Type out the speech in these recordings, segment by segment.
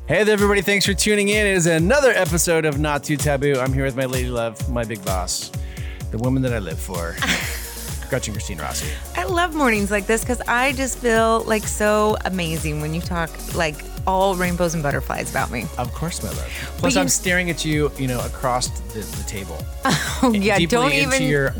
Hey there, everybody. Thanks for tuning in. It is another episode of Not Too Taboo. I'm here with my lady love, my big boss, the woman that I live for, Gretchen Christine Rossi. I love mornings like this because I just feel like so amazing when you talk like all rainbows and butterflies about me. Of course, my love. Plus, I'm staring at you, across the table. Oh, yeah, deeply don't into even... your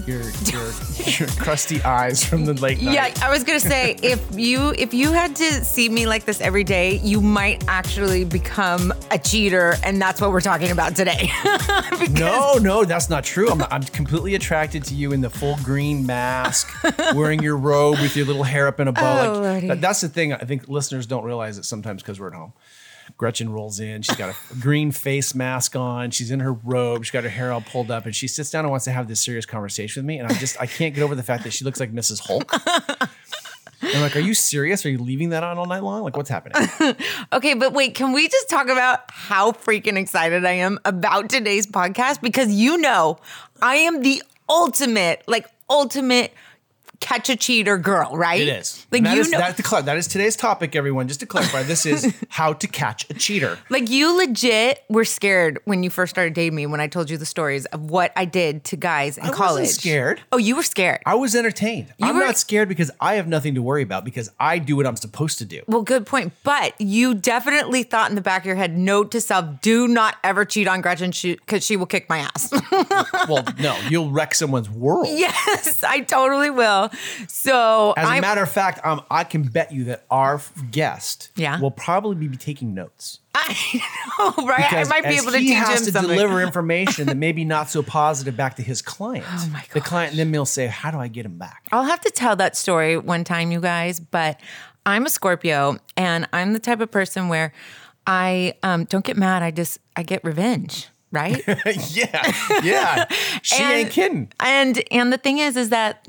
crusty eyes from the late night. Yeah, I was going to say, if you had to see me like this every day, you might actually become a cheater, and that's what we're talking about today. No, that's not true. I'm completely attracted to you in the full green mask, wearing your robe with your little hair up in a bow. That's the thing. I think listeners don't realize it sometimes because we're at home. Gretchen rolls in. She's got a green face mask on. She's in her robe. She's got her hair all pulled up, and she sits down and wants to have this serious conversation with me. And I can't get over the fact that she looks like Mrs. Hulk. I'm like, are you serious? Are you leaving that on all night long? Like, what's happening? Okay, but wait, can we just talk about how freaking excited I am about today's podcast? Because I am the ultimate catch a cheater girl, right? It is. Like, that is today's topic, everyone. Just to clarify, this is how to catch a cheater. Like, you legit were scared when you first started dating me when I told you the stories of what I did to guys in college. I wasn't scared. Oh, you were scared. I was entertained. I'm not scared because I have nothing to worry about because I do what I'm supposed to do. Well, good point. But you definitely thought in the back of your head, note to self, do not ever cheat on Gretchen because she will kick my ass. Well, no, you'll wreck someone's world. Yes, I totally will. So, as a matter of fact, I can bet you that our guest will probably be taking notes. I know, right? Because I might be able to teach him something. He has to deliver information that may be not so positive back to his client. Oh my God. The client then will say, how do I get him back? I'll have to tell that story one time, you guys, but I'm a Scorpio and I'm the type of person where I don't get mad. I get revenge. Right? Yeah. She ain't kidding. And the thing is that,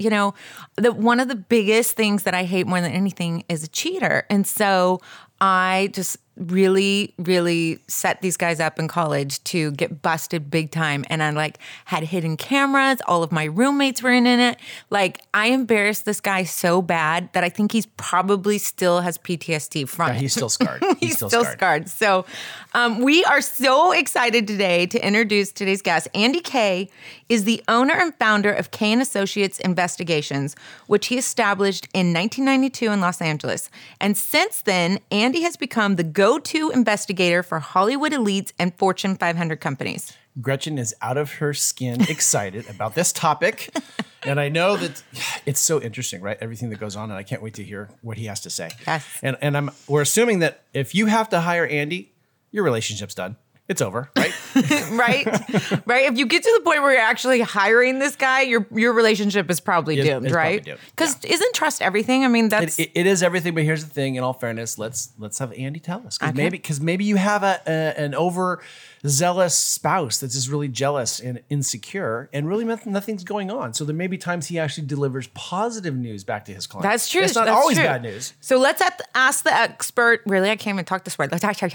one of the biggest things that I hate more than anything is a cheater. And so I just really, really set these guys up in college to get busted big time. And I had hidden cameras. All of my roommates were in it. I embarrassed this guy so bad that I think he's probably still has PTSD from it. He's still scarred. He's still scarred. So we are so excited today to introduce today's guest. Andy Kay is the owner and founder of Kay & Associates Investigations, which he established in 1992 in Los Angeles. And since then, Andy has become the go-to investigator for Hollywood elites and Fortune 500 companies. Gretchen is out of her skin excited about this topic. And I know that it's so interesting, right? Everything that goes on. And I can't wait to hear what he has to say. Yes. And we're assuming that if you have to hire Andy, your relationship's done. It's over, right? Right. If you get to the point where you're actually hiring this guy, your relationship is probably doomed, right? Because isn't trust everything? I mean, that's it is everything. But here's the thing. In all fairness, let's have Andy tell us because maybe you have an overzealous spouse that's just really jealous and insecure, and really nothing's going on. So there may be times he actually delivers positive news back to his client. That's true. It's not always bad news. So let's ask the expert. Really, I can't even talk this word. Let's talk.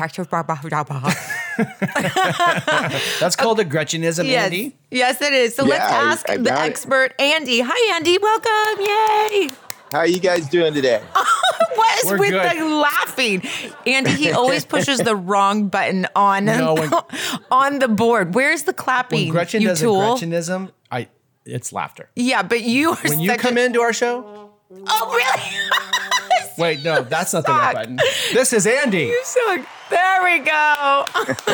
That's called a Gretchenism, yes. Andy. Yes, it is. So let's ask the expert, Andy. Hi, Andy. Welcome. Yay. How are you guys doing today? What is with the laughing? Andy, he always pushes the wrong button on on the board. Where's the clapping? When Gretchen does a Gretchenism, it's laughter. Yeah, but when you come into our show. Oh, really? Wait, no, that's not the right button. This is Andy. You suck. There we go.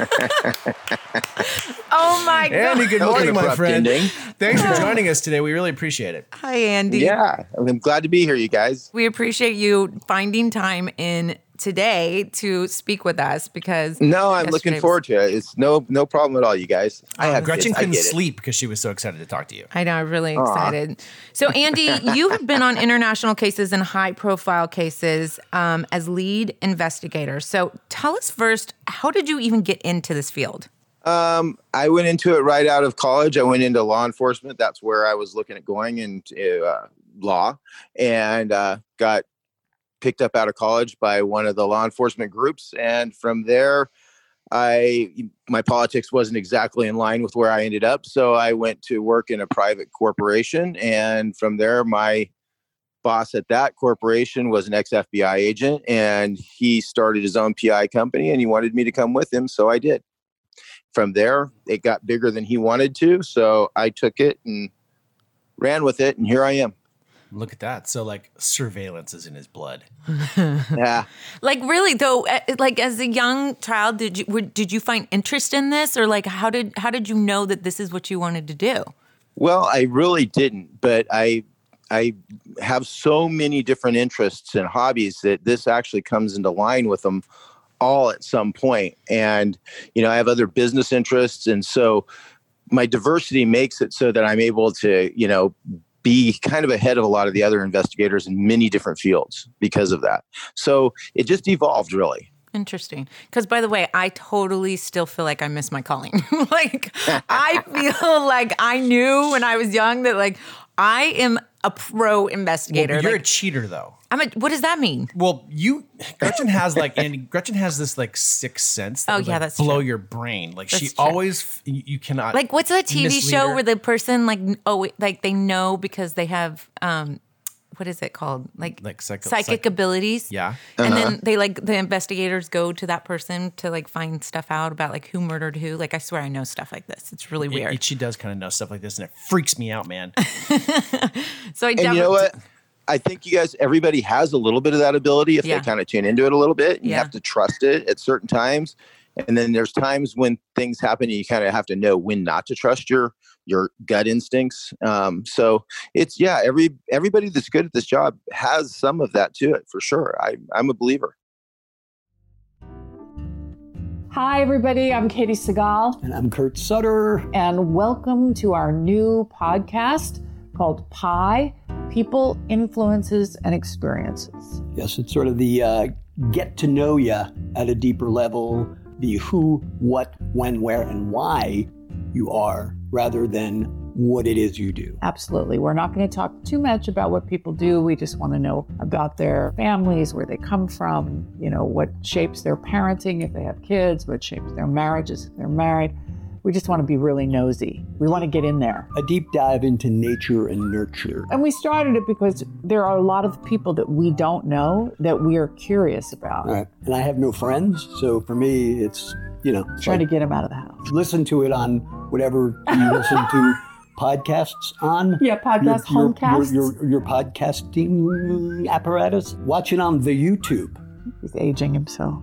Oh, my God. Andy, good morning, my friend. Thanks for joining us today. We really appreciate it. Hi, Andy. Yeah, I'm glad to be here, you guys. We appreciate you finding time in today to speak with us because I'm looking forward to it. It's no problem at all, you guys. Gretchen couldn't sleep because she was so excited to talk to you. I know, I'm really excited. So, Andy, you have been on international cases and high-profile cases as lead investigator. So, tell us first, how did you even get into this field? I went into it right out of college. I went into law enforcement. That's where I was looking at going into law, and got picked up out of college by one of the law enforcement groups. And from there, my politics wasn't exactly in line with where I ended up. So I went to work in a private corporation. And from there, my boss at that corporation was an ex-FBI agent, and he started his own PI company, and he wanted me to come with him. So I did. From there, it got bigger than he wanted to. So I took it and ran with it. And here I am. Look at that. So like surveillance is in his blood. Yeah. Like really though, like as a young child, did you find interest in this, or like how did you know that this is what you wanted to do? Well, I really didn't, but I have so many different interests and hobbies that this actually comes into line with them all at some point. And, I have other business interests. And so my diversity makes it so that I'm able to, be kind of ahead of a lot of the other investigators in many different fields because of that. So it just evolved, really. Interesting. Because by the way, I totally still feel like I miss my calling. Like I feel like I knew when I was young that like I am a pro investigator. Well, you're a cheater though. What does that mean? Well, Gretchen has Gretchen has this like sixth sense that would, like, that's blow true. your brain. Like That's she true. always, you cannot. Like what's that TV mislead show her. where the person like they know because they have what is it called? Like psychic abilities. Yeah. And then they the investigators go to that person to like find stuff out about like who murdered who. Like I swear I know stuff like this. It's really weird. She does kind of know stuff like this, and it freaks me out, man. So And you know what? I think everybody has a little bit of that ability if they kind of tune into it a little bit. You have to trust it at certain times. And then there's times when things happen and you kind of have to know when not to trust your gut instincts. So it's, everybody that's good at this job has some of that to it for sure. I'm a believer. Hi, everybody. I'm Katie Segal. And I'm Kurt Sutter. And welcome to our new podcast called PI, People, Influences, and Experiences. Yes, it's sort of the get to know you at a deeper level, the who, what, when, where, and why you are, rather than what it is you do. Absolutely. We're not going to talk too much about what people do. We just want to know about their families, where they come from, what shapes their parenting if they have kids, what shapes their marriages if they're married. We just want to be really nosy. We want to get in there. A deep dive into nature and nurture. And we started it because there are a lot of people that we don't know that we are curious about. All right. And I have no friends, so for me, it's, trying to get them out of the house. Listen to it on whatever you listen to podcasts on. Yeah, podcast, homecasts. Your podcasting apparatus. Watch it on the YouTube. He's aging himself.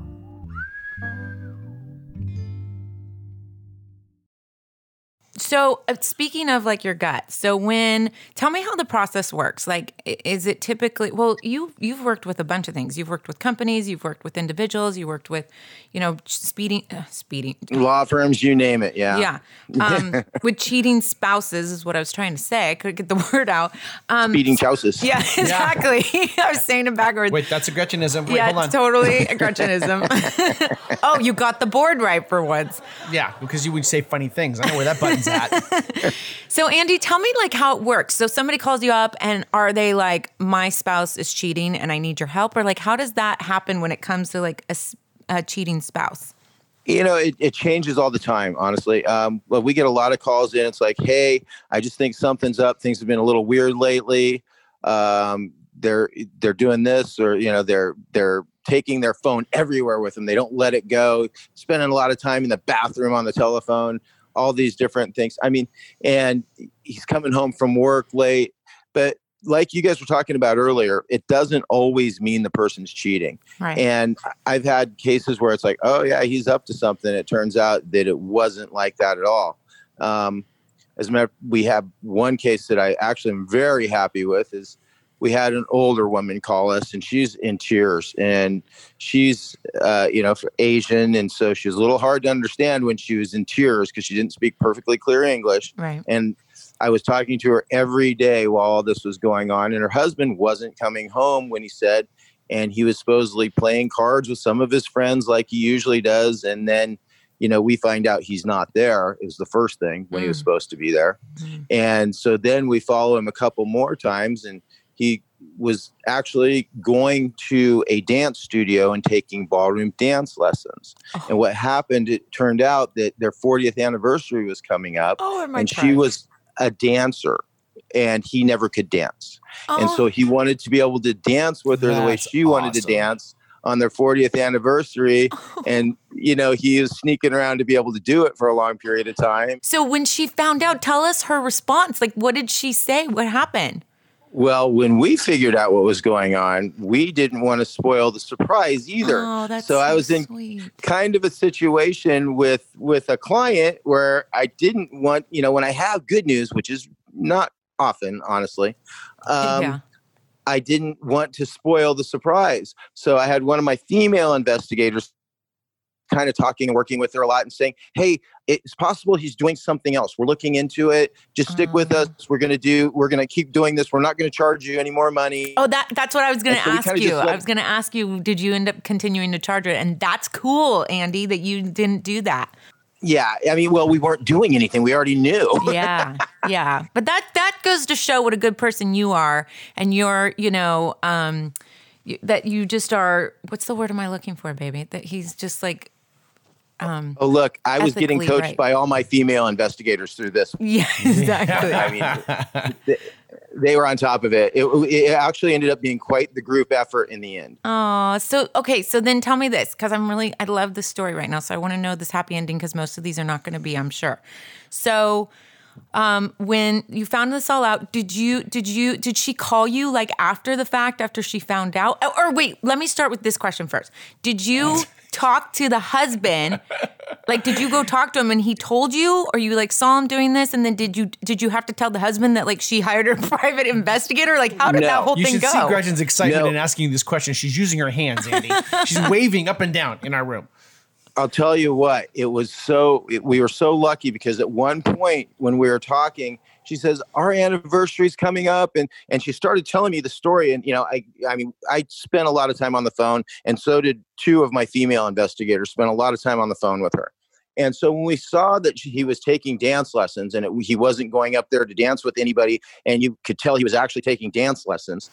So speaking of like your gut, tell me how the process works. Like, is it typically, you've worked with a bunch of things. You've worked with companies, you've worked with individuals, you worked with, speeding. Law firms, you name it. Yeah. Yeah. With cheating spouses is what I was trying to say. I couldn't get the word out. Speeding spouses. Yeah, exactly. I was saying it backwards. Wait, that's a Gretchenism. Yeah, hold on. it's totally a Gretchenism. Oh, you got the board right for once. Yeah, because you would say funny things. I know where that button's at. So Andy, tell me like how it works. So somebody calls you up and are they like, my spouse is cheating and I need your help? Or like, how does that happen when it comes to like a cheating spouse? It changes all the time, honestly. But we get a lot of calls in. It's like, hey, I just think something's up. Things have been a little weird lately. They're doing this, or, they're taking their phone everywhere with them. They don't let it go. Spending a lot of time in the bathroom on the telephone, all these different things. I mean, and he's coming home from work late, but like you guys were talking about earlier, it doesn't always mean the person's cheating. Right. And I've had cases where it's like, oh yeah, he's up to something. It turns out that it wasn't like that at all. As a matter, we have one case that I actually am very happy with. Is we had an older woman call us, and she's in tears, and she's, Asian. And so she was a little hard to understand when she was in tears because she didn't speak perfectly clear English. Right. And I was talking to her every day while all this was going on, and her husband wasn't coming home when he said, and he was supposedly playing cards with some of his friends like he usually does. And then, we find out he's not there. It was the first thing when he was supposed to be there. And so then we follow him a couple more times, and he was actually going to a dance studio and taking ballroom dance lessons. Oh. And what happened, it turned out that their 40th anniversary was coming up, and she was a dancer. and he never could dance. And so he wanted to be able to dance with her the way she wanted to dance on their 40th anniversary. And, you know, he was sneaking around to be able to do it for a long period of time. So when she found out, tell us her response. Like, what did she say? What happened? Well, when we figured out what was going on, we didn't want to spoil the surprise either. Oh, that's so I was in kind of a situation with a client where I didn't want, you know, when I have good news, which is not often, honestly, I didn't want to spoil the surprise. So I had one of my female investigators kind of talking and working with her a lot and saying, hey, it's possible he's doing something else. We're looking into it. Just stick with us. We're going to keep doing this. We're not going to charge you any more money. Oh, that's what I was going to ask you. I was going to ask you, did you end up continuing to charge it? And that's cool, Andy, that you didn't do that. Yeah. I mean, well, we weren't doing anything. We already knew. Yeah. But that goes to show what a good person you are. And you're, you know, that you just are, what's the word am I looking for, baby? That he's just like, look, I was getting coached by all my female investigators through this. Yeah, exactly. I mean, they were on top of it. It actually ended up being quite the group effort in the end. Oh, so, okay. So then tell me this, because I love this story right now. So I want to know this happy ending, because most of these are not going to be, I'm sure. So when you found this all out, did she call you like after the fact, after she found out? Or wait, let me start with this question first. Did you talk to the husband? Like, did you go talk to him and he told you, or you like saw him doing this? And then did you have to tell the husband that like she hired a private investigator? Like, how did that whole thing go? You should see Gretchen's excitement in asking you this question. She's using her hands, Andy. She's waving up and down in our room. I'll tell you what, we were so lucky, because at one point when we were talking, she says, our anniversary's coming up. And she started telling me the story. And, you know, I mean, I spent a lot of time on the phone, and so did two of my female investigators spent a lot of time on the phone with her. And so when we saw that he was taking dance lessons, and he wasn't going up there to dance with anybody, and you could tell he was actually taking dance lessons,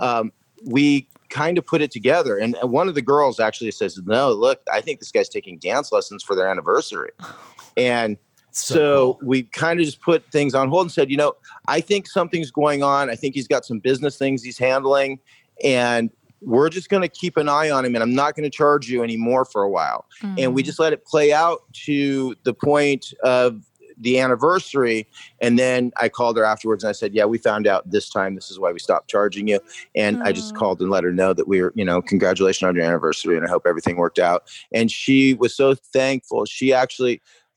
we kind of put it together. And one of the girls actually says, no, look, I think this guy's taking dance lessons for their anniversary. And so cool. We kind of just put things on hold and said, you know, I think something's going on. I think he's got some business things he's handling, and we're just going to keep an eye on him, and I'm not going to charge you anymore for a while. And we just let it play out to the point of the anniversary. And then I called her afterwards and I said, yeah, we found out this time. This is why we stopped charging you. And I just called and let her know that we were, you know, congratulations on your anniversary, and I hope everything worked out. And she was so thankful. She actually,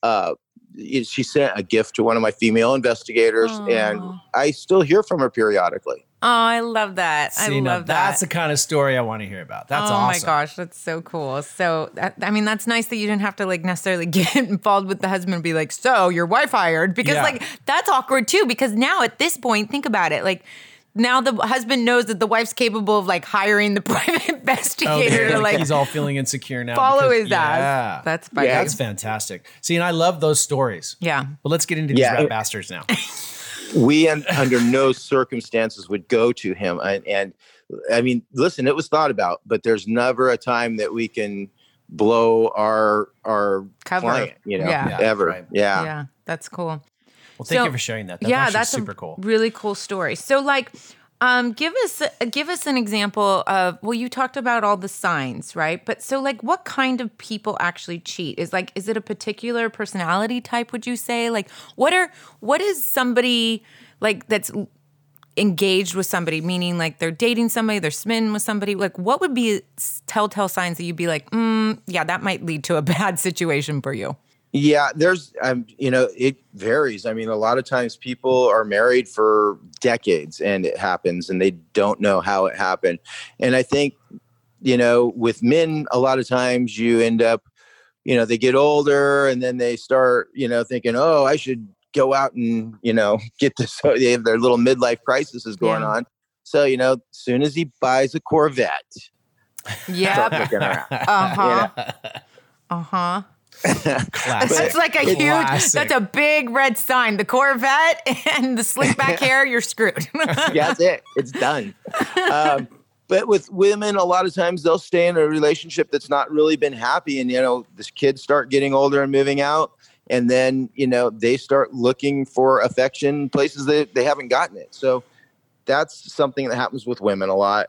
she sent a gift to one of my female investigators, and I still hear from her periodically. Oh, I love that. I love that. That's the kind of story I want to hear about. That's awesome. Oh my gosh, that's so cool. So, I mean, that's nice that you didn't have to like necessarily get involved with the husband and be like, so your wife hired, because like that's awkward too, because now at this point, think about it. Like now the husband knows that the wife's capable of like hiring the private investigator to like he's all feeling insecure now. Follow his ass. That's funny. Yeah, that's fantastic. See, and I love those stories. Yeah. But let's get into these rat bastards now. We under no circumstances would go to him. And I mean, listen, it was thought about, but there's never a time that we can blow our cover, client, you know, ever. Right. Yeah. Yeah. That's cool. Well, thank you for sharing that. That's super cool. Really cool story. So like, give us an example of, well, you talked about all the signs, right? But so like what kind of people actually cheat? Is it a particular personality type, would you say? Like what is somebody like that's engaged with somebody, meaning like they're dating somebody, they're smitten with somebody? Like what would be telltale signs that you'd be like, yeah, that might lead to a bad situation for you? Yeah, there's, you know, it varies. I mean, a lot of times people are married for decades and it happens and they don't know how it happened. And I think, you know, with men, a lot of times you end up, you know, they get older and then they start, you know, thinking, oh, I should go out and, you know, get this. So they have their little midlife crisis is going on. So, you know, as soon as he buys a Corvette. Yeah. That's like a huge, that's a big red sign. The Corvette and the slick back hair, you're screwed. Yeah, that's it. It's done. But with women, a lot of times they'll stay in a relationship that's not really been happy. And, you know, the kids start getting older and moving out. And then, they start looking for affection places that they haven't gotten it. So that's something that happens with women a lot.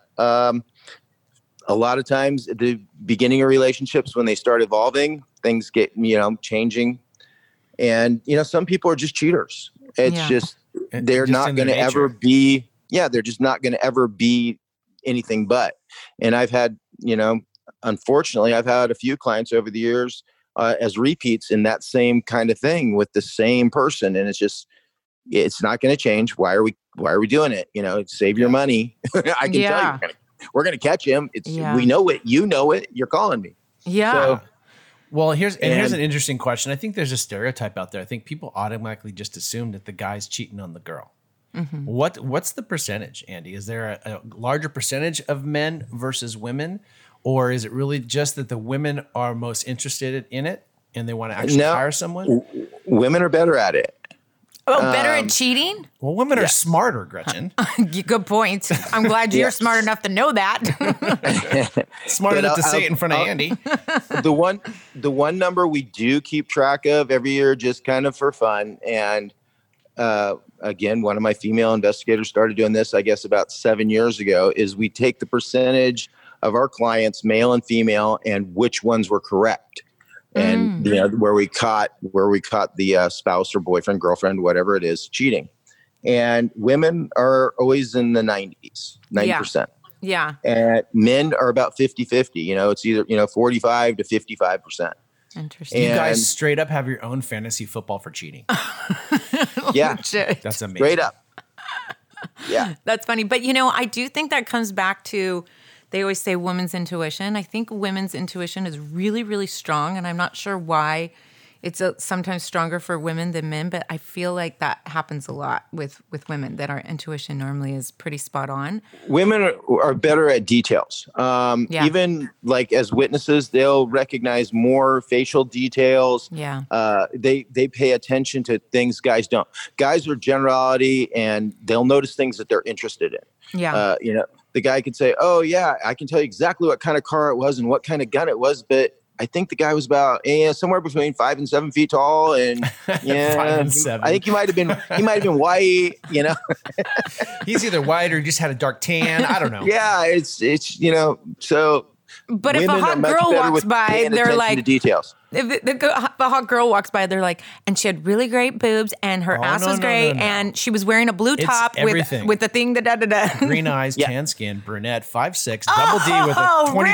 A lot of times at the beginning of relationships, when they start evolving, things get, changing. And, some people are just cheaters. It's just, they're not going to ever be, they're just not going to ever be anything but. And I've had, unfortunately, I've had a few clients over the years as repeats in that same kind of thing with the same person. And it's not going to change. Why are we doing it? Save your money. I can tell you, we're going to catch him. We know it. You know it. You're calling me. Yeah. So, well, here's an interesting question. I think there's a stereotype out there. I think people automatically just assume that the guy's cheating on the girl. Mm-hmm. What's the percentage, Andy? Is there a larger percentage of men versus women? Or is it really just that the women are most interested in it and they want to actually hire someone? Women are better at it. Oh, better at cheating? Well, women are smarter, Gretchen. Good point. I'm glad you're smart enough to know that. Smart enough to say it in front of Andy. The one number we do keep track of every year, just kind of for fun. And again, one of my female investigators started doing this, I guess, about 7 years ago, is we take the percentage of our clients, male and female, and which ones were correct. And where we caught the spouse or boyfriend, girlfriend, whatever it is, cheating. And women are always in the 90s, 90%. Yeah. And men are about 50-50. It's either 45 to 55%. Interesting. You guys straight up have your own fantasy football for cheating. Yeah, that's amazing. Straight up. Yeah, that's funny. But I do think that comes back to. They always say women's intuition. I think women's intuition is really, really strong, and I'm not sure why it's sometimes stronger for women than men, but I feel like that happens a lot with women, that our intuition normally is pretty spot on. Women are better at details. Even like as witnesses, they'll recognize more facial details. Yeah. They pay attention to things guys don't. Guys are generality, and they'll notice things that they're interested in. Yeah. The guy could say, "Oh yeah, I can tell you exactly what kind of car it was and what kind of gun it was," but I think the guy was about somewhere between 5 and 7 feet tall, and 5 and 7. I think he might have been white. He's either white or just had a dark tan. I don't know. Yeah, it's so. But if a hot girl walks by, they're like, the details. If the hot girl walks by, they're like, and she had really great boobs, and her ass was great, and she was wearing a blue top with the thing, da-da-da-da. Green eyes, tan skin, brunette, 5'6", double D with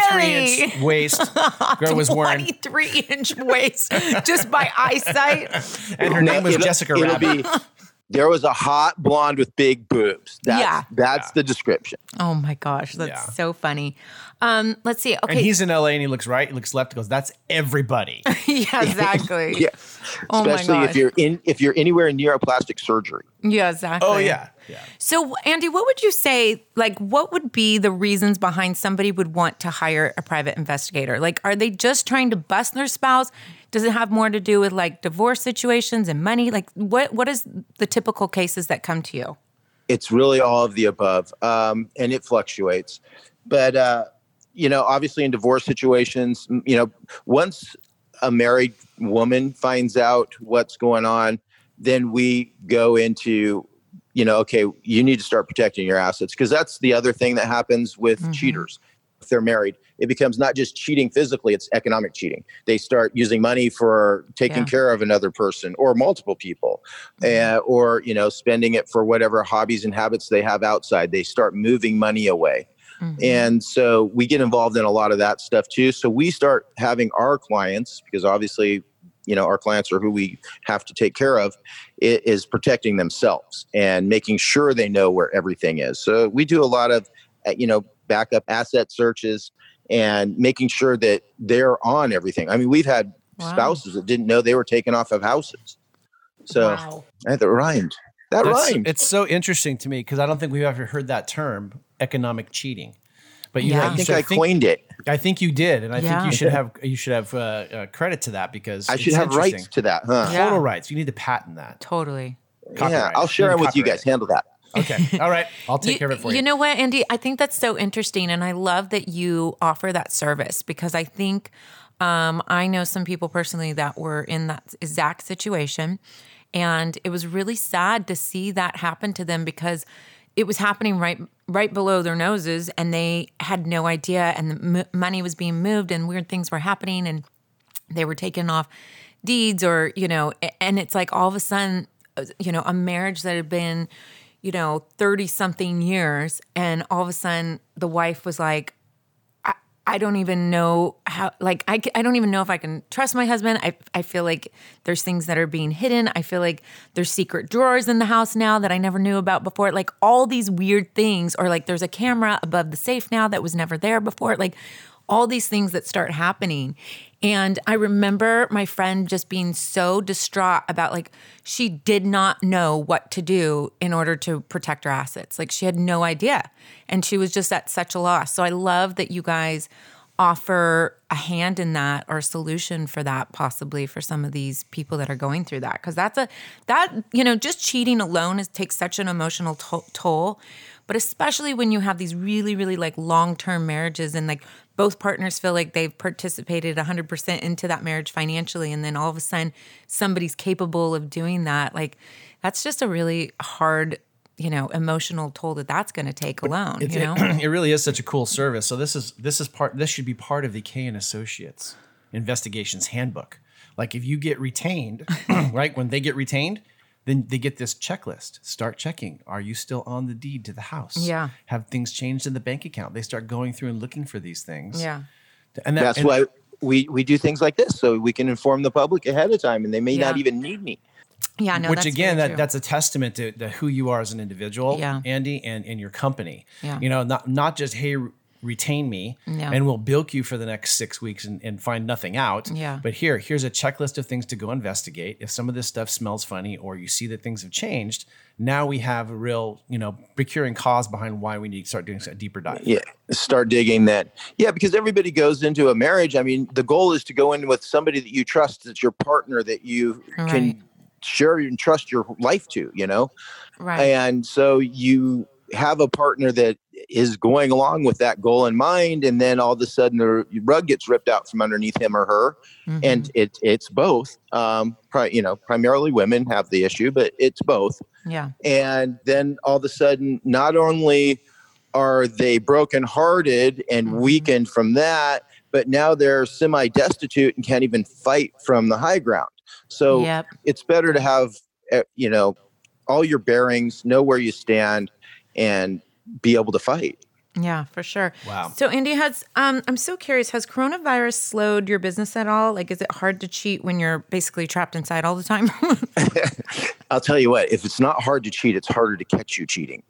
a 23-inch waist. Girl was wearing 23-inch waist just by eyesight. And her name was Jessica Rabbit. There was a hot blonde with big boobs. That's the description. Oh my gosh, that's so funny. Let's see. Okay, and he's in LA and he looks right, he looks left, he goes, "That's everybody." Yeah, exactly. Yeah, especially if you're anywhere near a plastic surgery. Yeah, exactly. Oh yeah. So, Andy, what would you say? Like, what would be the reasons behind somebody would want to hire a private investigator? Like, are they just trying to bust their spouse? Does it have more to do with like divorce situations and money? Like, what is the typical cases that come to you? It's really all of the above, and it fluctuates. But obviously in divorce situations, once a married woman finds out what's going on, then we go into, okay, you need to start protecting your assets, because that's the other thing that happens with cheaters. If they're married, it becomes not just cheating physically, it's economic cheating. They start using money for taking care of another person or multiple people, or, spending it for whatever hobbies and habits they have outside. They start moving money away. And so we get involved in a lot of that stuff too. So we start having our clients, because obviously, our clients are who we have to take care of, is protecting themselves and making sure they know where everything is. So we do a lot of, backup asset searches and making sure that they're on everything. I mean, we've had spouses that didn't know they were taken off of houses. So that rhymed. That rhymed. It's so interesting to me, because I don't think we've ever heard that term, economic cheating. But I think I coined it. I think you did, and I think you should have credit to that, because I should have rights to that. Huh? Total rights. You need to patent that. Totally. Yeah, I'll share them with you guys. Handle that. Okay. All right. I'll take care of it for you. You know what, Andy? I think that's so interesting, and I love that you offer that service, because I think I know some people personally that were in that exact situation. And it was really sad to see that happen to them because it was happening right below their noses and they had no idea. And the money was being moved and weird things were happening and they were taking off deeds or, and it's like all of a sudden, a marriage that had been, 30 something years. And all of a sudden the wife was like, I don't even know how, like, I don't even know if I can trust my husband. I feel like there's things that are being hidden. I feel like there's secret drawers in the house now that I never knew about before. Like all these weird things, or like there's a camera above the safe now that was never there before. Like all these things that start happening. And I remember my friend just being so distraught about like, she did not know what to do in order to protect her assets. Like she had no idea. And she was just at such a loss. So I love that you guys offer a hand in that or a solution for that possibly for some of these people that are going through that. Cause just cheating alone takes such an emotional toll. But especially when you have these really, really like long-term marriages and like both partners feel like they've participated 100% into that marriage financially. And then all of a sudden somebody's capable of doing that. Like that's just a really hard, emotional toll that's going to take alone, It really is such a cool service. So this should be part of the K&A Associates Investigations Handbook. Like if you get retained, right? When they get retained, then they get this checklist. Start checking. Are you still on the deed to the house? Yeah. Have things changed in the bank account? They start going through and looking for these things. Yeah. And that's why we do things like this, so we can inform the public ahead of time, and they may not even need me. Yeah, no, Which again, that's a testament to who you are as an individual, Andy, and your company. Yeah. Not just, hey, retain me and we'll bilk you for the next 6 weeks and find nothing out. Yeah. But here's a checklist of things to go investigate. If some of this stuff smells funny or you see that things have changed, now we have a real, procuring cause behind why we need to start doing a deeper dive. Yeah. Start digging that. Yeah. Because everybody goes into a marriage. I mean, the goal is to go in with somebody that you trust, that's your partner, that you can share and trust your life to, Right. And so you have a partner that is going along with that goal in mind, and then all of a sudden the rug gets ripped out from underneath him or her. Mm-hmm. And it's both. Primarily women have the issue, but it's both. Yeah. And then all of a sudden, not only are they brokenhearted and weakened from that, but now they're semi-destitute and can't even fight from the high ground. So it's better to have, all your bearings, know where you stand, and be able to fight. Yeah, for sure. Wow. So Andy, I'm so curious, has coronavirus slowed your business at all? Like, is it hard to cheat when you're basically trapped inside all the time? I'll tell you what, if it's not hard to cheat, it's harder to catch you cheating.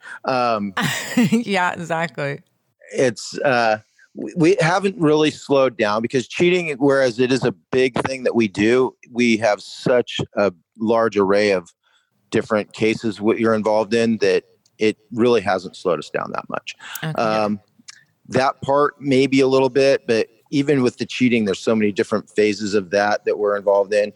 Yeah, exactly. It's, we haven't really slowed down because cheating, whereas it is a big thing that we do, we have such a large array of different cases what you're involved in that it really hasn't slowed us down that much. Okay. That part maybe a little bit, but even with the cheating, there's so many different phases of that we're involved in.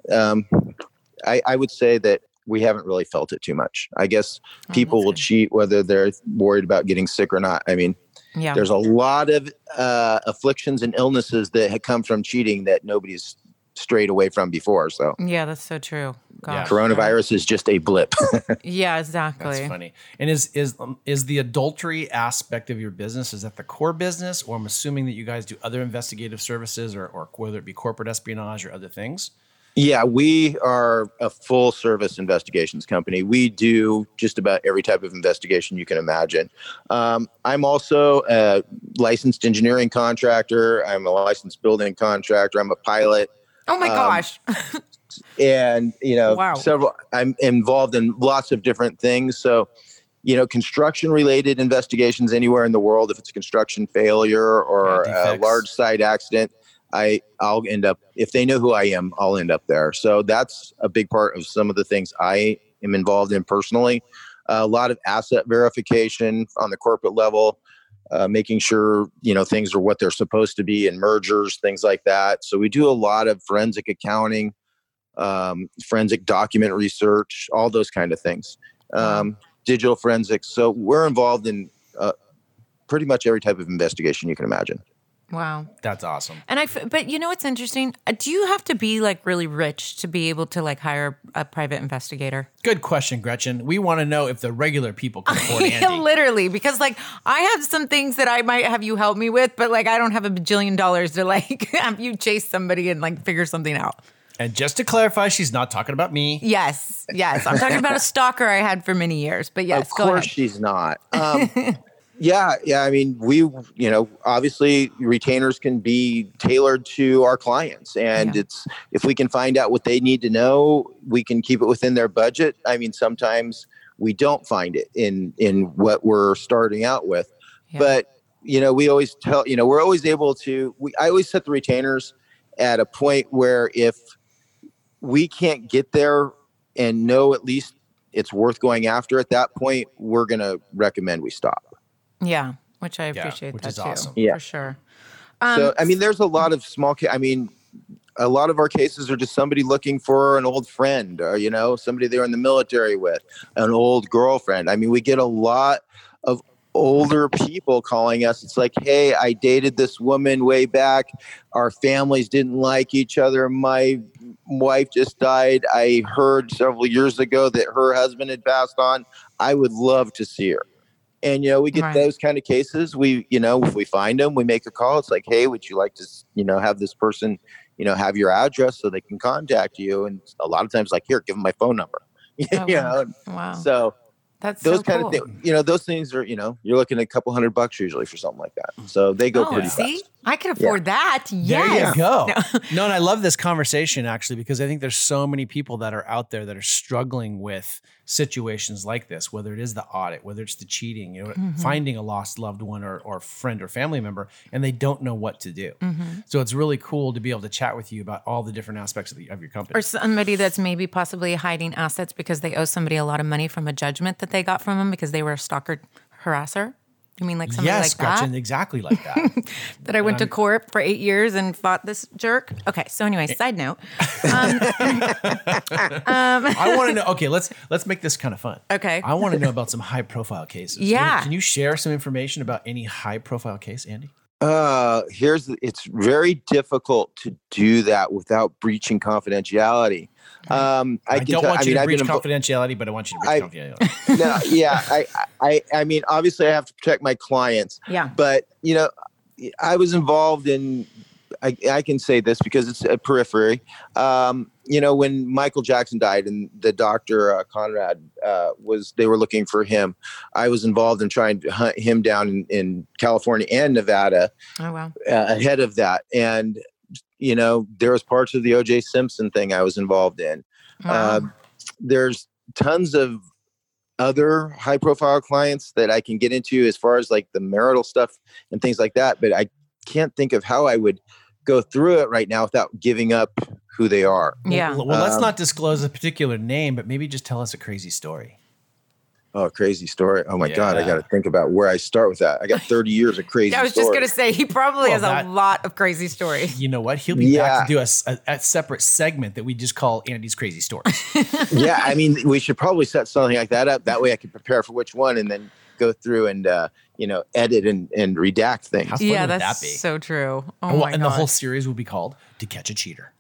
I would say that we haven't really felt it too much. I guess people will cheat whether they're worried about getting sick or not. I mean, there's a lot of afflictions and illnesses that have come from cheating that nobody's strayed away from before. So yeah, that's so true. Gosh, coronavirus is just a blip. Yeah, exactly. That's funny. And is the adultery aspect of your business, is that the core business, or I'm assuming that you guys do other investigative services or whether it be corporate espionage or other things? Yeah, we are a full service investigations company. We do just about every type of investigation you can imagine. I'm also a licensed engineering contractor. I'm a licensed building contractor. I'm a pilot. Oh my gosh. And, I'm involved in lots of different things. So, construction related investigations anywhere in the world, if it's a construction failure or a large site accident, I'll end up, if they know who I am, I'll end up there. So that's a big part of some of the things I am involved in personally. A lot of asset verification on the corporate level, making sure, things are what they're supposed to be in mergers, things like that. So we do a lot of forensic accounting, forensic document research, all those kind of things, digital forensics. So we're involved in pretty much every type of investigation you can imagine. Wow. That's awesome. And but you know what's interesting? Do you have to be like really rich to be able to like hire a private investigator? Good question, Gretchen. We want to know if the regular people can afford Andy. Literally, because like I have some things that I might have you help me with, but like I don't have $1 bajillion to like have you chase somebody and like figure something out. And just to clarify, she's not talking about me. Yes. I'm talking about a stalker I had for many years. But yes, of course she's not. Yeah. I mean, obviously retainers can be tailored to our clients, and it's, if we can find out what they need to know, we can keep it within their budget. I mean, sometimes we don't find it in what we're starting out with, but we always tell, we're always able to, I always set the retainers at a point where if we can't get there and know at least it's worth going after at that point, we're going to recommend we stop. Yeah, which I appreciate which that is too, awesome. for sure. So, I mean, there's a lot of a lot of our cases are just somebody looking for an old friend, or, somebody they were in the military with, an old girlfriend. I mean, we get a lot of older people calling us. It's like, hey, I dated this woman way back. Our families didn't like each other. My wife just died. I heard several years ago that her husband had passed on. I would love to see her. And, we get those kind of cases. We, if we find them, we make a call. It's like, hey, would you like to, have this person, have your address so they can contact you? And a lot of times, like, here, give them my phone number. Wow. So that's those so kind cool. of things, those things are, you're looking at a couple $100 usually for something like that. So they go pretty fast. I can afford that. Yes. There you go. No, and I love this conversation actually, because I think there's so many people that are out there that are struggling with situations like this, whether it is the audit, whether it's the cheating, finding a lost loved one or friend or family member, and they don't know what to do. So it's really cool to be able to chat with you about all the different aspects of your company. Or somebody that's maybe possibly hiding assets because they owe somebody a lot of money from a judgment that they got from them because they were a stalker harasser. You mean like somebody like that? Gretchen, exactly like that. That I went to court for 8 years and fought this jerk? Okay, so anyway, side note. I want to know, okay, let's make this kind of fun. Okay. I want to know about some high profile cases. Yeah. Can you share some information about any high profile case, Andy? It's very difficult to do that without breaching confidentiality. I don't want you to breach confidentiality, but I want you to breach confidentiality. No, yeah. I mean, obviously I have to protect my clients. Yeah. But, I was involved in, I can say this because it's a periphery. When Michael Jackson died and the doctor, Conrad, they were looking for him. I was involved in trying to hunt him down in California and Nevada. Oh, wow. Ahead of that. And, there was parts of the O.J. Simpson thing I was involved in. Wow. There's tons of other high profile clients that I can get into as far as like the marital stuff and things like that. But I can't think of how I would go through it right now without giving up who they are. Yeah. Well, let's not disclose a particular name, but maybe just tell us a crazy story. Oh, crazy story. Oh my God. I got to think about where I start with that. I got 30 years of crazy I was just going to say, he probably has a lot of crazy stories. You know what? He'll be back to do a separate segment that we just call Andy's Crazy Stories. Yeah. I mean, we should probably set something like that up. That way I can prepare for which one and then go through and, edit and redact things. How fun would that be? So true. Oh my God. And the whole series will be called To Catch a Cheater.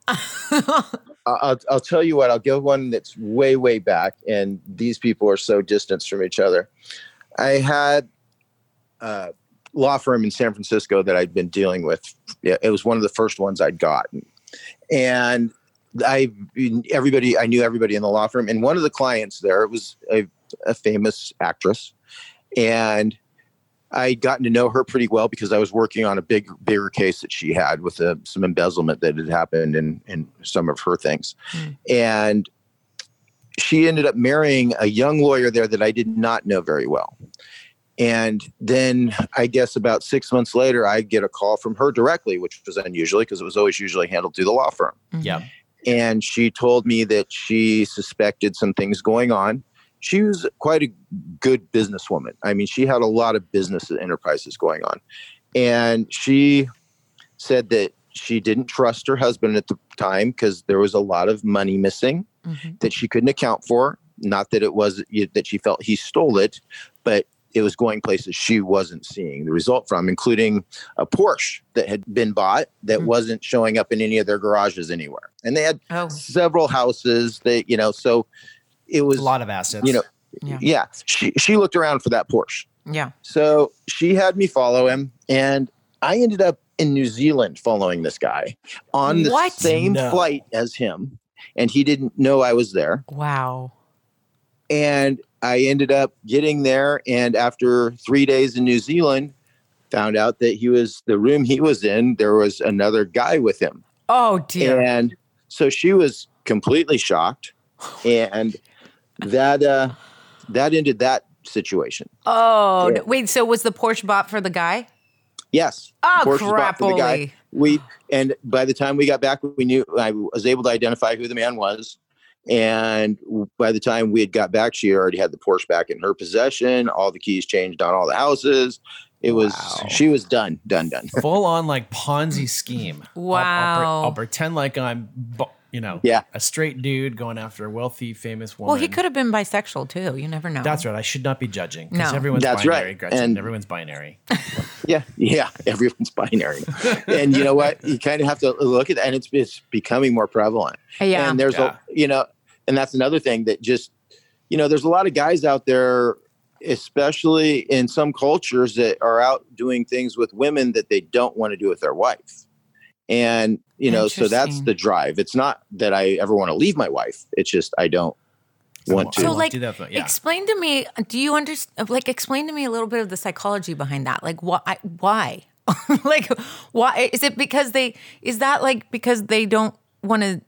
I'll tell you what, I'll go one that's way, way back. And these people are so distant from each other. I had a law firm in San Francisco that I'd been dealing with. Yeah, it was one of the first ones I'd gotten. And I knew everybody in the law firm. And one of the clients there was a famous actress. And I'd gotten to know her pretty well because I was working on a bigger case that she had with some embezzlement that had happened in some of her things. And she ended up marrying a young lawyer there that I did not know very well. And then I guess about 6 months later, I get a call from her directly, which was unusual because it was always usually handled through the law firm. Yeah. And she told me that she suspected some things going on. She was quite a good businesswoman. I mean, she had a lot of business enterprises going on. And she said that she didn't trust her husband at the time because there was a lot of money missing that she couldn't account for. Not that it was that she felt he stole it, but it was going places she wasn't seeing the result from, including a Porsche that had been bought that wasn't showing up in any of their garages anywhere. And they had several houses that, so it was a lot of assets. She looked around for that Porsche. Yeah. So she had me follow him, and I ended up in New Zealand following this guy on the same flight as him. And he didn't know I was there. Wow. And I ended up getting there, and after 3 days in New Zealand, found out that the room he was in, there was another guy with him. Oh, dear. And so she was completely shocked, and that ended that situation. Oh, wait, so was the Porsche bought for the guy? Yes. Oh, Porsche was bought for the guy. crapoly. And by the time we got back, we knew, I was able to identify who the man was. And by the time we had got back, she already had the Porsche back in her possession. All the keys changed on all the houses. She was done. Full on like Ponzi scheme. Wow. I'll pretend like I'm, a straight dude going after a wealthy, famous woman. Well, he could have been bisexual too. You never know. That's right. I should not be judging because No. everyone's That's binary, right. Gretchen. And- Everyone's binary. Yeah. Everyone's binary. And you know what? You kind of have to look at that, and it's becoming more prevalent. Yeah. And there's and that's another thing that just, there's a lot of guys out there, especially in some cultures, that are out doing things with women that they don't want to do with their wife. And, so that's the drive. It's not that I ever want to leave my wife. It's just, I don't want to. So, like, do that, yeah. explain to me, do you understand, explain to me a little bit of the psychology behind that. Like, why? Like, why? Is it because because they don't want to,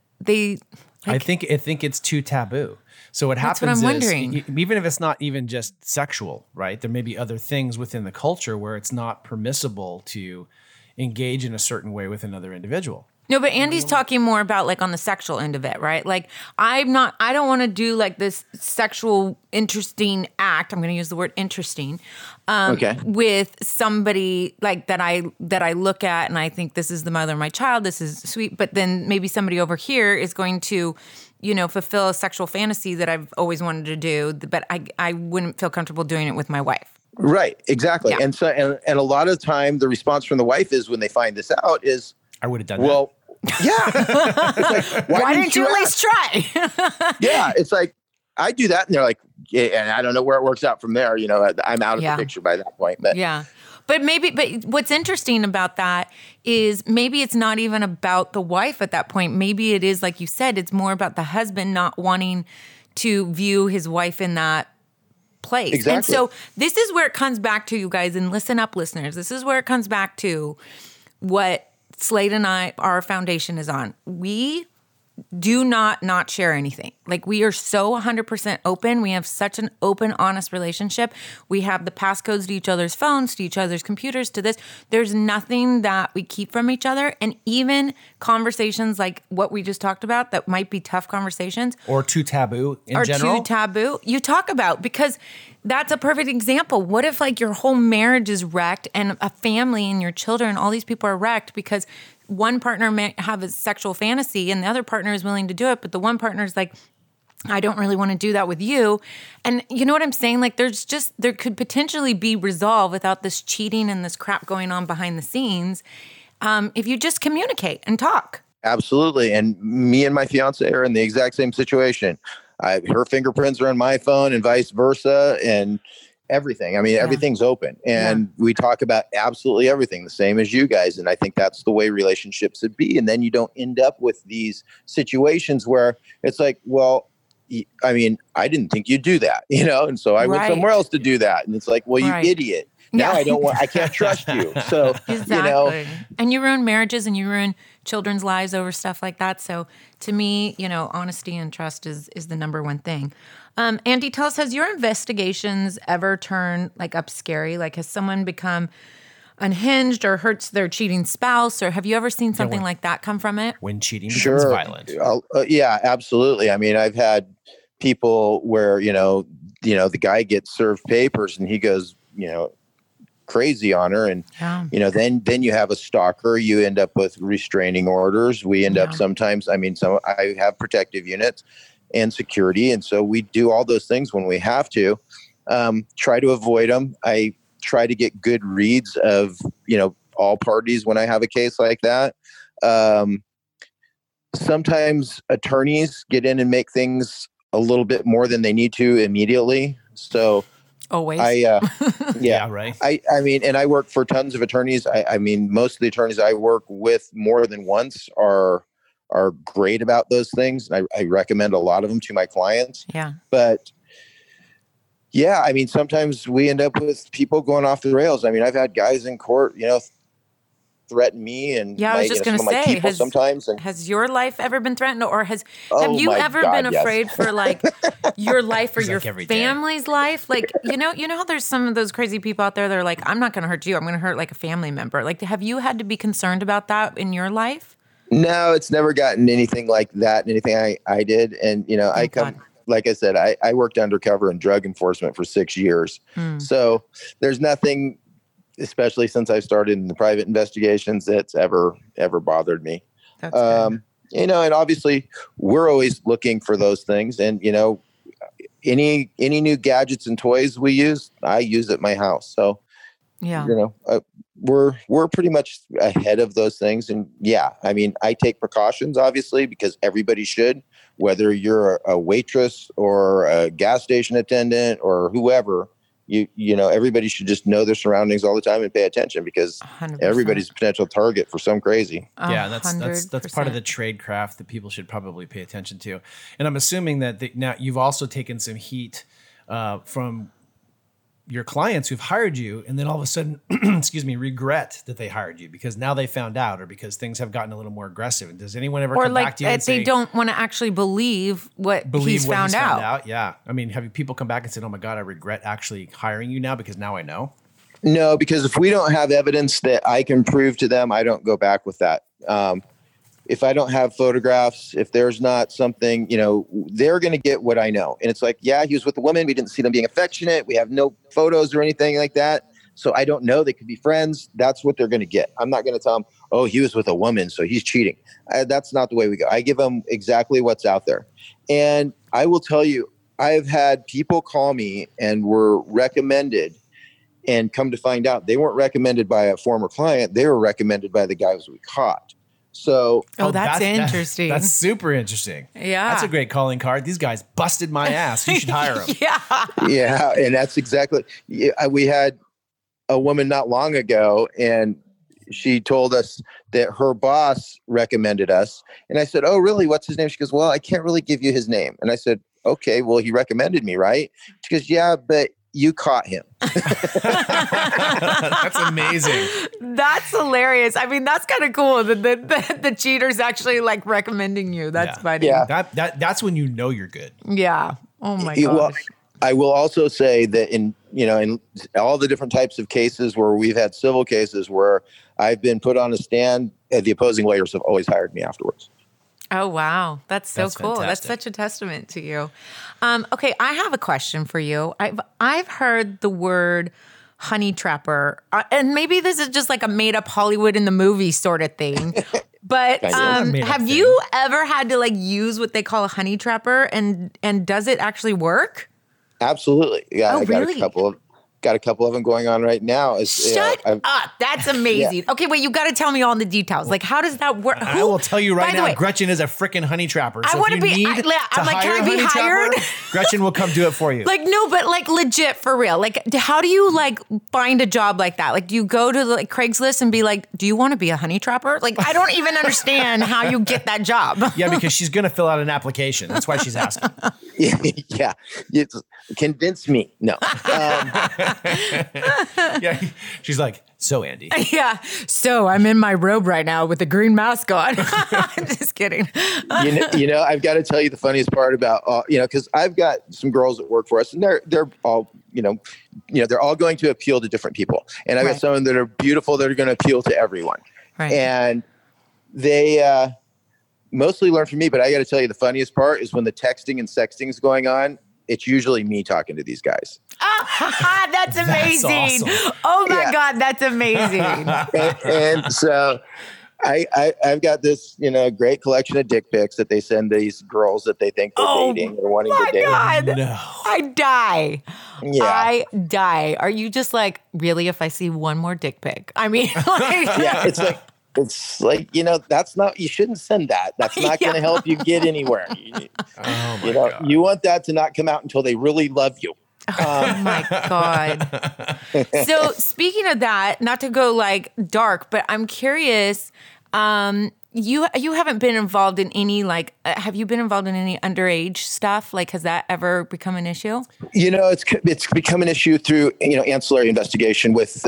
I think it's too taboo. So what That's happens what I'm is, wondering. even if it's not even just sexual, right? There may be other things within the culture where it's not permissible to engage in a certain way with another individual. No, but Andy's talking more about like on the sexual end of it, right? Like I don't want to do like this sexual interesting act. I'm going to use the word interesting with somebody like that I look at and I think this is the mother of my child. This is sweet. But then maybe somebody over here is going to, fulfill a sexual fantasy that I've always wanted to do, but I wouldn't feel comfortable doing it with my wife. Right. Exactly. Yeah. And so, and a lot of the time the response from the wife is when they find this out is, I would have done well, yeah. It's like, why didn't you at least try? Yeah. It's like, I do that. And they're like, yeah, and I don't know where it works out from there. I'm out of the picture by that point. But yeah. But what's interesting about that is maybe it's not even about the wife at that point. Maybe it is, like you said, it's more about the husband not wanting to view his wife in that place. Exactly. And so this is where it comes back to, you guys, and listen up, listeners. This is where it comes back to what Slade and our foundation is on. We do not share anything. Like, we are so 100% open. We have such an open, honest relationship. We have the passcodes to each other's phones, to each other's computers, to this. There's nothing that we keep from each other. And even conversations like what we just talked about that might be tough conversations. Or too taboo in general. Or too taboo. You talk about, because that's a perfect example. What if like your whole marriage is wrecked and a family and your children, all these people are wrecked because one partner may have a sexual fantasy and the other partner is willing to do it, but the one partner is like, I don't really want to do that with you. And you know what I'm saying? Like there could potentially be resolve without this cheating and this crap going on behind the scenes if you just communicate and talk. Absolutely. And me and my fiance are in the exact same situation. Her fingerprints are on my phone and vice versa, and everything. I mean, everything's open, and we talk about absolutely everything, the same as you guys. And I think that's the way relationships should be. And then you don't end up with these situations where it's like, well, I mean, I didn't think you'd do that, and so I went somewhere else to do that. And it's like, well, you idiot. Now I can't trust you. So, exactly. And you ruin marriages and you ruin children's lives over stuff like that. So to me, honesty and trust is the number one thing. Andy, tell us, has your investigations ever turned like up scary? Like, has someone become unhinged or hurts their cheating spouse? Or have you ever seen something like that come from it? When cheating becomes violent. Yeah, absolutely. I mean, I've had people where, the guy gets served papers and he goes, crazy on her. And, then you have a stalker, you end up with restraining orders. We end up sometimes, I have protective units and security. And so we do all those things when we have to. Try to avoid them. I try to get good reads of, all parties when I have a case like that. Sometimes attorneys get in and make things a little bit more than they need to immediately. So always. Yeah, right. I mean, and I work for tons of attorneys. I mean, most of the attorneys I work with more than once are great about those things. And I recommend a lot of them to my clients. Yeah. But yeah, I mean, sometimes we end up with people going off the rails. I mean, I've had guys in court, threaten me and I was just going to say, has your life ever been threatened, or have you ever been afraid for like your life or your family's life? Like, you know how there's some of those crazy people out there that are like, I'm not going to hurt you. I'm going to hurt like a family member. Like, have you had to be concerned about that in your life? No, it's never gotten anything like that. Anything I did. And, like I said, I worked undercover in drug enforcement for 6 years. So there's nothing, especially since I started in the private investigations, that's ever bothered me. That's good. And obviously we're always looking for those things. And, any new gadgets and toys we use, I use at my house. So, yeah, we're pretty much ahead of those things. And yeah, I mean, I take precautions, obviously, because everybody should, whether you're a waitress or a gas station attendant or whoever. Everybody should just know their surroundings all the time and pay attention, because 100%. everybody's a potential target for some crazy. Yeah, that's part of the trade craft that people should probably pay attention to. And I'm assuming that now you've also taken some heat from your clients who've hired you, and then all of a sudden, regret that they hired you because now they found out, or because things have gotten a little more aggressive. And does anyone ever come back to you and say, they don't want to actually believe what he's found out? Yeah. I mean, have people come back and said, oh my God, I regret actually hiring you now because now I know? No, because if we don't have evidence that I can prove to them, I don't go back with that. If I don't have photographs, if there's not something, they're going to get what I know. And it's like, yeah, he was with a woman. We didn't see them being affectionate. We have no photos or anything like that. So I don't know. They could be friends. That's what they're going to get. I'm not going to tell them, oh, he was with a woman, so he's cheating. That's not the way we go. I give them exactly what's out there. And I will tell you, I've had people call me and were recommended, and come to find out they weren't recommended by a former client. They were recommended by the guys we caught. So, that's interesting. That's super interesting. Yeah. That's a great calling card. These guys busted my ass. You should hire them. Yeah. And that's exactly, we had a woman not long ago, and she told us that her boss recommended us. And I said, oh, really? What's his name? She goes, well, I can't really give you his name. And I said, okay, well, he recommended me, right? She goes, yeah, but you caught him. That's amazing. That's hilarious. I mean, that's kind of cool. The cheater's actually like recommending you. That's funny. Yeah. That's when you know you're good. Yeah. Oh my gosh. Well, I will also say that in all the different types of cases where we've had civil cases where I've been put on a stand, the opposing lawyers have always hired me afterwards. Oh, wow. That's so cool. Fantastic. That's such a testament to you. Okay, I have a question for you. I've heard the word honey trapper, and maybe this is just like a made up Hollywood in the movie sort of thing. But have you ever had to like use what they call a honey trapper, and does it actually work? Absolutely. Yeah, I really? got a couple of them going on right now. Shut up. That's amazing. Yeah. Okay, wait, you got to tell me all the details. Like, how does that work? I will tell you right now, Gretchen is a freaking honey trapper. So I want to be, I'm like, can I be hired? Gretchen will come do it for you. Like, no, but like legit for real. Like, how do you like find a job like that? Like, do you go to like Craigslist and be like, do you want to be a honey trapper? Like, I don't even understand how you get that job. Yeah, because she's going to fill out an application. That's why she's asking. Yeah. Convince me. No. Yeah, she's like, so Andy. Yeah, so I'm in my robe right now with the green mask on. I'm just kidding. I've got to tell you the funniest part about, because I've got some girls that work for us, and they're all, they're all going to appeal to different people, and I've got some that are beautiful that are going to appeal to everyone, and they mostly learn from me. But I got to tell you, the funniest part is when the texting and sexting is going on. It's usually me talking to these guys. That's amazing. That's awesome. Oh my God, that's amazing. and so I've got this, great collection of dick pics that they send these girls that they think they're dating or wanting to date. God. No. I die. Yeah. I die. Are you just like, really, if I see one more dick pic? I mean, like, Yeah, it's like, that's not, you shouldn't send that. That's not going to help you get anywhere. God. You want that to not come out until they really love you. oh my God. So speaking of that, not to go like dark, but I'm curious, you haven't been involved in any, like, have you been involved in any underage stuff? Like, has that ever become an issue? It's become an issue through, ancillary investigation with,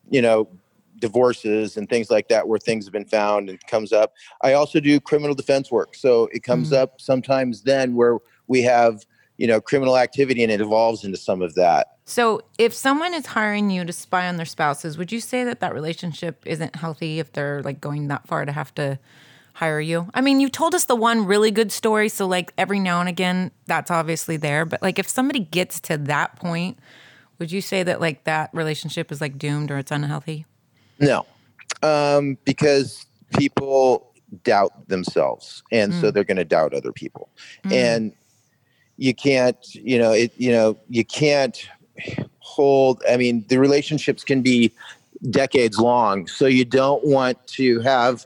divorces and things like that, where things have been found and comes up. I also do criminal defense work. So it comes up sometimes then where we have, criminal activity and it evolves into some of that. So if someone is hiring you to spy on their spouses, would you say that relationship isn't healthy if they're like going that far to have to hire you? I mean, you told us the one really good story. So like every now and again, that's obviously there. But like if somebody gets to that point, would you say that like that relationship is like doomed or it's unhealthy? No, because people doubt themselves, and so they're going to doubt other people, and you can't, you can't hold. I mean, the relationships can be decades long, so you don't want to have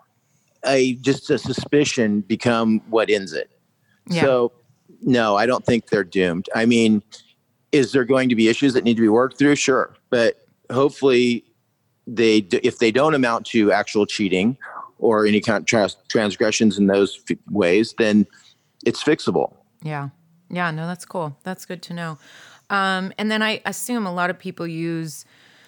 just a suspicion become what ends it. Yeah. So, no, I don't think they're doomed. I mean, is there going to be issues that need to be worked through? Sure, but hopefully. If they don't amount to actual cheating or any kind of transgressions in those ways, then it's fixable. Yeah. Yeah. No, that's cool. That's good to know. And then I assume a lot of people use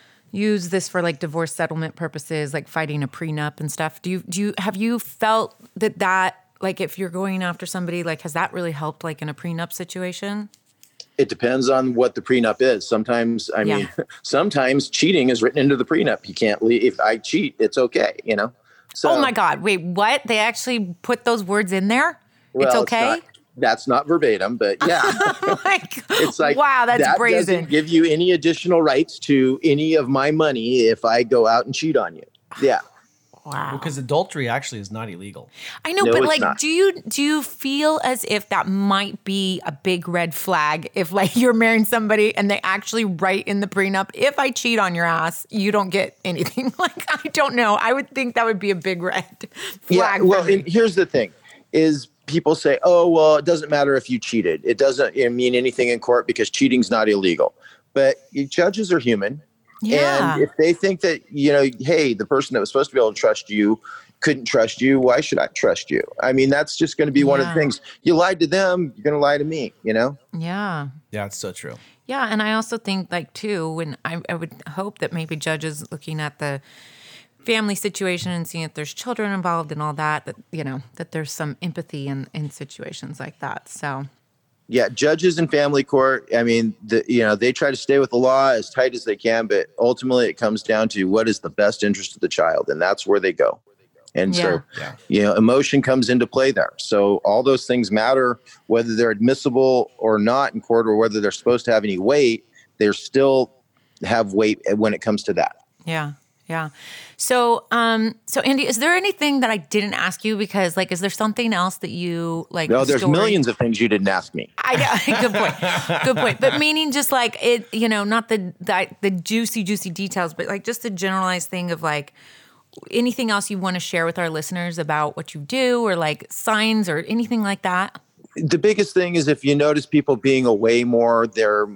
this for like divorce settlement purposes, like fighting a prenup and stuff. Have you felt that like if you're going after somebody, like has that really helped like in a prenup situation? It depends on what the prenup is. Sometimes, sometimes cheating is written into the prenup. You can't leave. If I cheat, it's okay, So, oh my God. Wait, what? They actually put those words in there? Well, it's okay? That's not verbatim, but yeah. Oh my God. It's like, wow, that's that brazen. Doesn't give you any additional rights to any of my money if I go out and cheat on you. Yeah. Wow. Because adultery actually is not illegal. I know, No, but it's like, not. do you feel as if that might be a big red flag if like you're marrying somebody and they actually write in the prenup, if I cheat on your ass, you don't get anything? Like, I don't know. I would think that would be a big red flag. Yeah. Well, and here's the thing: is people say, "Oh, well, it doesn't matter if you cheated. It doesn't mean anything in court because cheating's not illegal." But judges are human. Yeah. And if they think that, hey, the person that was supposed to be able to trust you couldn't trust you, why should I trust you? I mean, that's just going to be one of the things. You lied to them, you're going to lie to me, Yeah. Yeah, it's so true. Yeah, and I also think like too, when I would hope that maybe judges looking at the family situation and seeing if there's children involved and all that that there's some empathy in situations like that. So yeah, judges in family court, I mean, they try to stay with the law as tight as they can, but ultimately it comes down to what is the best interest of the child, and that's where they go. And so, emotion comes into play there. So all those things matter, whether they're admissible or not in court, or whether they're supposed to have any weight, they still have weight when it comes to that. Yeah. Yeah. So Andy, is there anything that I didn't ask you? Because like, is there something else that you like? No, there's millions of things you didn't ask me. I know. Good point. Good point. But meaning just like it, not the juicy details, but like just the generalized thing of like anything else you want to share with our listeners about what you do or like signs or anything like that. The biggest thing is if you notice people being away more,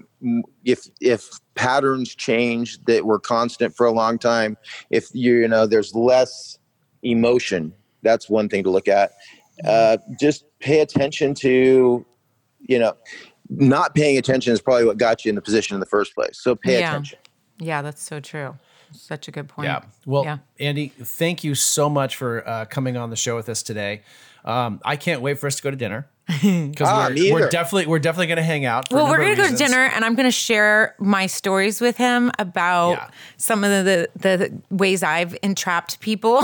if patterns change that were constant for a long time, if there's less emotion, that's one thing to look at. Just pay attention to, not paying attention is probably what got you in the position in the first place. So pay attention. Yeah, that's so true. Such a good point. Yeah. Well, Andy, thank you so much for coming on the show with us today. I can't wait for us to go to dinner. Because we're definitely going to hang out. Well, we're going to go to dinner, and I'm going to share my stories with him about some of the ways I've entrapped people.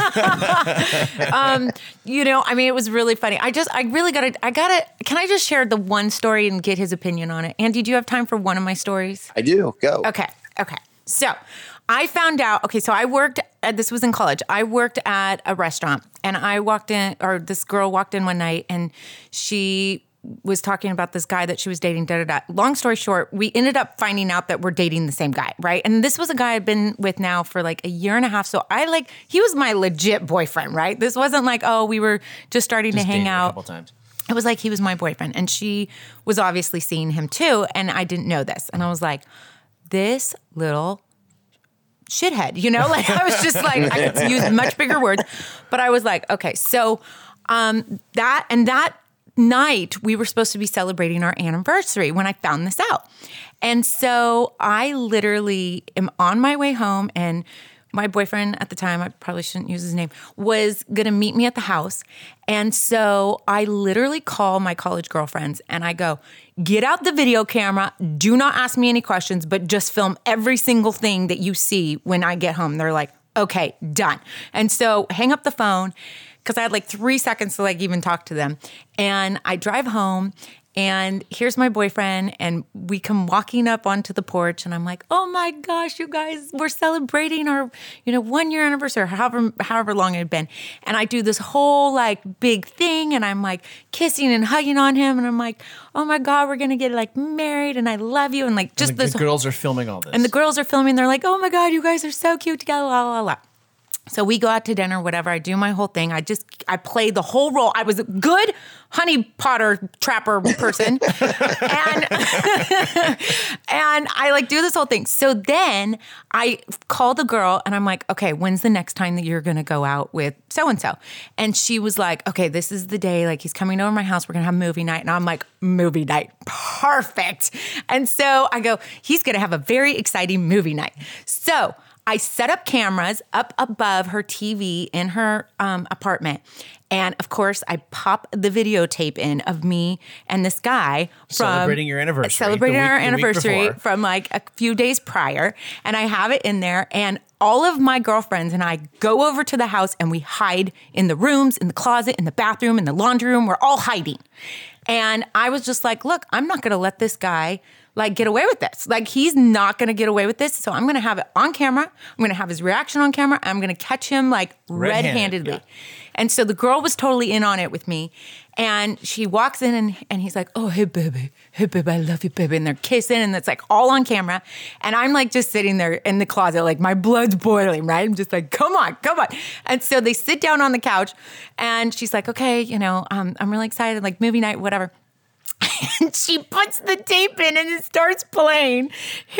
I mean, it was really funny. I gotta. Can I just share the one story and get his opinion on it? Andy, do you have time for one of my stories? I do. Go. Okay. So I found out, so I worked this was in college. I worked at a restaurant, and this girl walked in one night, and she was talking about this guy that she was dating, Long story short, we ended up finding out that we're dating the same guy, right? And this was a guy I've been with now for like a year and a half. So he was my legit boyfriend, right? This wasn't like, oh, we were just starting to hang out. A couple times. It was like he was my boyfriend, and she was obviously seeing him too, and I didn't know this. And I was like, this little shithead, Like I was just like, I could use much bigger words, but I was like, okay. So that night we were supposed to be celebrating our anniversary when I found this out. And so I literally am on my way home, and my boyfriend at the time, I probably shouldn't use his name, was going to meet me at the house. And so I literally call my college girlfriends and I go, get out the video camera. Do not ask me any questions, but just film every single thing that you see when I get home. They're like, okay, done. And so hang up the phone, because I had like 3 seconds to like even talk to them. And I drive home, and here's my boyfriend, and we come walking up onto the porch, and I'm like, oh my gosh, you guys, we're celebrating our, 1 year anniversary, or however long it had been. And I do this whole like big thing, and I'm like kissing and hugging on him, and I'm like, oh my God, we're gonna get like married, and I love you, and like just and this. The girls are filming all this. And the girls are filming, they're like, oh my God, you guys are so cute together, la la la. So we go out to dinner, whatever. I do my whole thing. I play the whole role. I was a good honey potter trapper person. and I like do this whole thing. So then I call the girl and I'm like, okay, when's the next time that you're going to go out with so-and-so? And she was like, okay, this is the day. Like, he's coming over to my house. We're going to have movie night. And I'm like, movie night. Perfect. And so I go, he's going to have a very exciting movie night. So I set up cameras up above her TV in her apartment. And of course, I pop the videotape in of me and this guy celebrating your anniversary. Celebrating our anniversary from like a few days prior. And I have it in there. And all of my girlfriends and I go over to the house and we hide in the rooms, in the closet, in the bathroom, in the laundry room. We're all hiding. And I was just like, look, I'm not going to let this guy like get away with this. Like, he's not going to get away with this. So I'm going to have it on camera. I'm going to have his reaction on camera. I'm going to catch him like red-handedly. Yeah. And so the girl was totally in on it with me. And she walks in and he's like, oh, hey, baby, I love you, baby. And they're kissing and it's like all on camera. And I'm like just sitting there in the closet, like my blood's boiling, right? I'm just like, come on. And so they sit down on the couch and she's like, okay, I'm really excited, like movie night, whatever. And she puts the tape in and it starts playing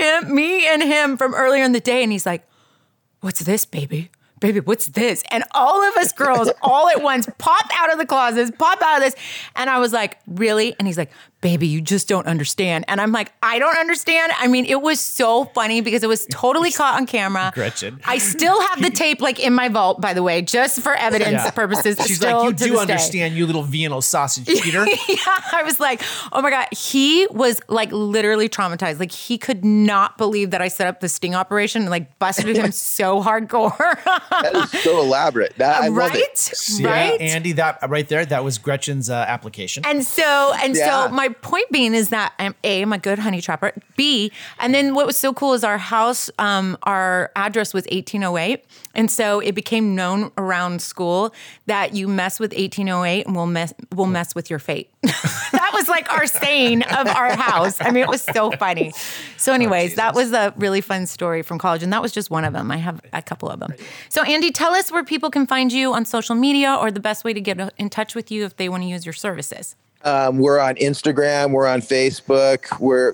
me and him from earlier in the day. And he's like, what's this, baby? Baby, what's this? And all of us girls all at once pop out of the closets, pop out of this. And I was like, really? And he's like, baby, you just don't understand. And I'm like, I don't understand. I mean, it was so funny because it was totally caught on camera. Gretchen. I still have the tape like in my vault, by the way, just for evidence purposes. She's like, you do understand, you little Vienna sausage cheater. Yeah, I was like, oh my God. He was like literally traumatized. Like, he could not believe that I set up the sting operation and like busted him so hardcore. That is so elaborate. I love it. Right? Yeah, Andy, that right there, that was Gretchen's application. And so my point being is that I'm a good honey trapper. B, and then what was so cool is our house, our address was 1808. And so it became known around school that you mess with 1808 and we'll mess with your fate. That was like our saying of our house. I mean, it was so funny. So anyways, that was a really fun story from college. And that was just one of them. I have a couple of them. So Andy, tell us where people can find you on social media or the best way to get in touch with you if they want to use your services. We're on Instagram. We're on Facebook. We're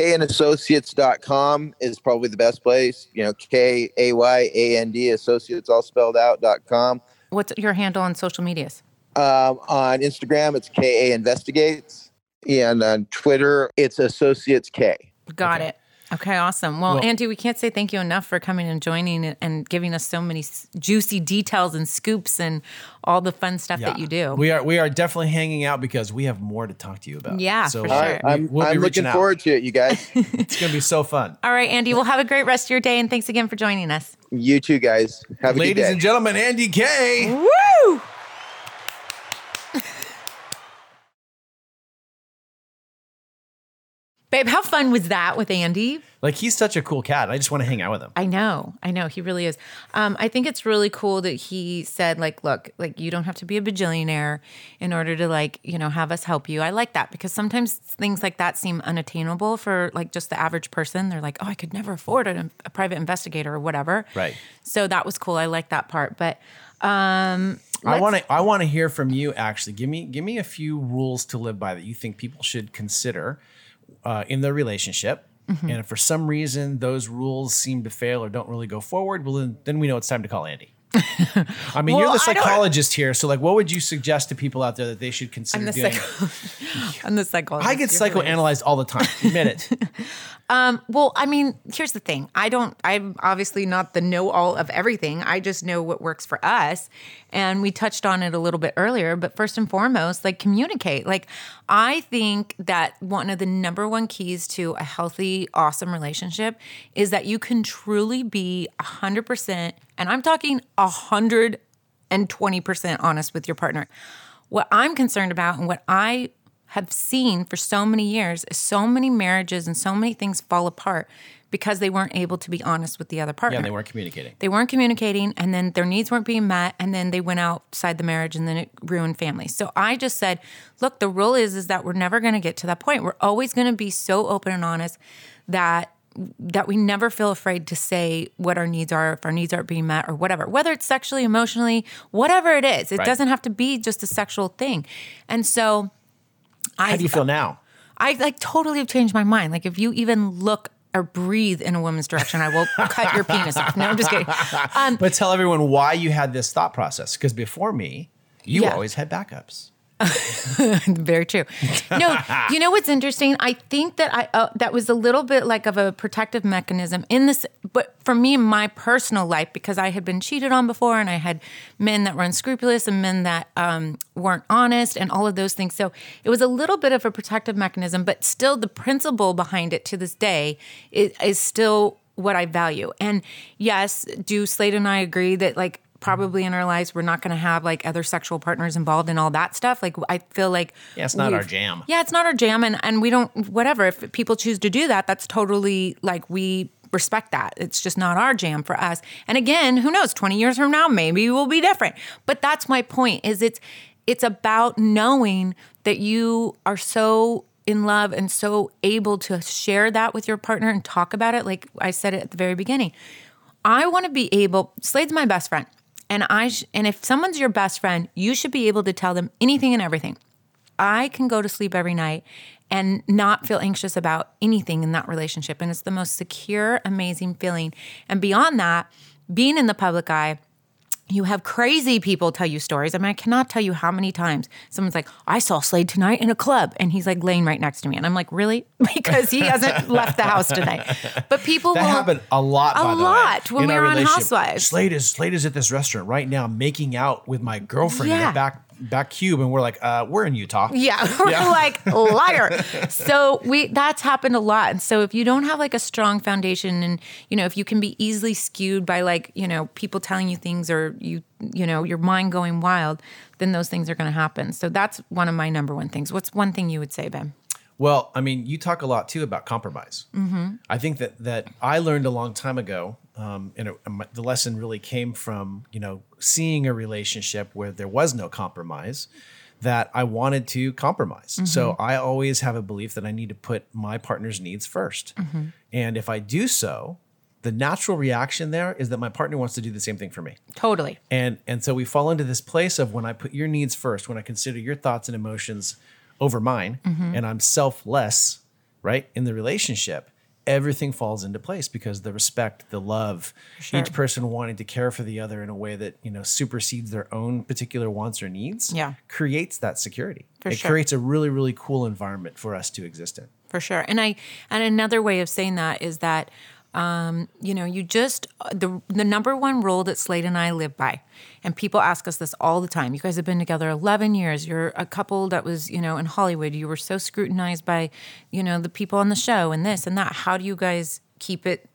kayandassociates.com is probably the best place. KAYAND associates all spelled out.com. What's your handle on social medias? On Instagram, it's KA Investigates. And on Twitter, it's Associates K. Got it. Okay, awesome. Well, Andy, we can't say thank you enough for coming and joining and giving us so many juicy details and scoops and all the fun stuff that you do. We are definitely hanging out because we have more to talk to you about. Yeah, so for sure. I'm looking forward to it, you guys. It's going to be so fun. All right, Andy, well, have a great rest of your day, and thanks again for joining us. You too, guys. Have a good day. Ladies and gentlemen, Andy K. Woo! Babe, how fun was that with Andy? Like, he's such a cool cat. I just want to hang out with him. I know. He really is. I think it's really cool that he said, like, look, like, you don't have to be a bajillionaire in order to, like, you know, have us help you. I like that because sometimes things like that seem unattainable for, like, just the average person. They're like, oh, I could never afford a private investigator or whatever. Right. So that was cool. I like that part. But I want to hear from you. Actually, give me a few rules to live by that you think people should consider in their relationship. And if for some reason those rules seem to fail or don't really go forward, well, then we know it's time to call Andy. I mean, Well, you're the psychologist here, so like, what would you suggest to people out there that they should consider doing? I'm the psychologist. I get psychoanalyzed all the time. Admit it. Well, I mean, here's the thing. I'm obviously not the know-all of everything. I just know what works for us. And we touched on it a little bit earlier, but first and foremost, like, communicate. Like, I think that one of the number one keys to a healthy, awesome relationship is that you can truly be 100%, and I'm talking 120% honest with your partner. What I'm concerned about and what I have seen for so many years is so many marriages and so many things fall apart because they weren't able to be honest with the other partner. Yeah, they weren't communicating. They weren't communicating, and then their needs weren't being met, and then they went outside the marriage, and then it ruined families. So I just said, look, the rule is that we're never going to get to that point. We're always going to be so open and honest that we never feel afraid to say what our needs are, if our needs aren't being met or whatever, whether it's sexually, emotionally, whatever it is. It doesn't have to be just a sexual thing. And so how do you feel now? I like totally have changed my mind. Like, if you even look or breathe in a woman's direction, I will cut your penis off. No, I'm just kidding. But tell everyone why you had this thought process, because before me, you always had backups. Very true. No, you know what's interesting? I think that that was a little bit like of a protective mechanism in this, but for me, in my personal life, because I had been cheated on before, and I had men that were unscrupulous and men that weren't honest, and all of those things. So it was a little bit of a protective mechanism, but still, the principle behind it to this day is still what I value. And yes, do Slade and I agree that, like, probably in our lives, we're not going to have, like, other sexual partners involved in all that stuff. Like, I feel like... Yeah, it's not our jam. Yeah, it's not our jam. And we don't... Whatever. If people choose to do that, that's totally, like, we respect that. It's just not our jam for us. And again, who knows? 20 years from now, maybe we'll be different. But that's my point, is it's about knowing that you are so in love and so able to share that with your partner and talk about it. Like I said it at the very beginning. I want to be able... Slade's my best friend. And if someone's your best friend, you should be able to tell them anything and everything. I can go to sleep every night and not feel anxious about anything in that relationship. And it's the most secure, amazing feeling. And beyond that, being in the public eye, you have crazy people tell you stories. I mean, I cannot tell you how many times someone's like, I saw Slade tonight in a club, and he's like laying right next to me. And I'm like, really? Because he hasn't left the house tonight. But people that happened a lot, by the way, when we were on Housewives. Slade is at this restaurant right now making out with my girlfriend in the back cube, and we're like, we're in Utah. Yeah, we're like, liar. So that's happened a lot. And so if you don't have, like, a strong foundation, and, you know, if you can be easily skewed by, like, you know, people telling you things, or you know, your mind going wild, then those things are going to happen. So that's one of my number one things. What's one thing you would say, Ben? Well, I mean, you talk a lot too about compromise. Mm-hmm. I think that I learned a long time ago, and the lesson really came from, you know, seeing a relationship where there was no compromise, that I wanted to compromise. Mm-hmm. So I always have a belief that I need to put my partner's needs first. Mm-hmm. And if I do so, the natural reaction there is that my partner wants to do the same thing for me. Totally. And so we fall into this place of, when I put your needs first, when I consider your thoughts and emotions over mine, and I'm selfless, right, in the relationship, everything falls into place, because the respect, the love, each person wanting to care for the other in a way that, you know, supersedes their own particular wants or needs, creates that security. It creates a really, really cool environment for us to exist in. For sure. And another way of saying that is that, you know, you just, the number one rule that Slade and I live by, and people ask us this all the time. You guys have been together 11 years. You're a couple that was, you know, in Hollywood. You were so scrutinized by, you know, the people on the show and this and that. How do you guys keep it,